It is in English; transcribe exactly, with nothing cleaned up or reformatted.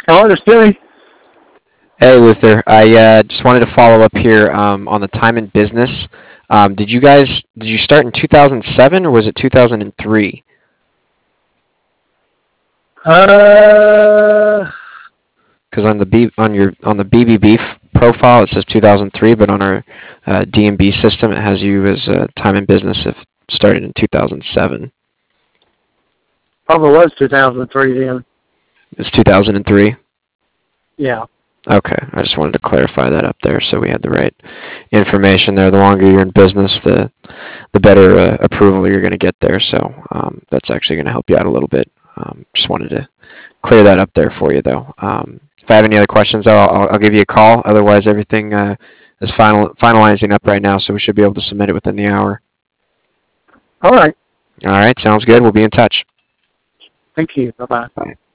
Hello, this is Billy. Hey Luther, I uh, just wanted to follow up here um, on the time in business. Um, did you guys did you start in two thousand seven or was it two thousand three? Uh, Because on the B on your on the B B B f- profile it says two thousand three, but on our uh, D M B system it has you as uh, time in business if started in two thousand seven. probably was two thousand three then. It's two thousand three. Yeah. Okay, I just wanted to clarify that up there so we had the right information there. The longer you're in business, the the better uh, approval you're going to get there. So um, that's actually going to help you out a little bit. Um, just wanted to clear that up there for you, though. Um, if I have any other questions, I'll, I'll, I'll give you a call. Otherwise, everything uh, is final finalizing up right now, so we should be able to submit it within the hour. All right. All right, sounds good. We'll be in touch. Thank you. Bye-bye. Bye.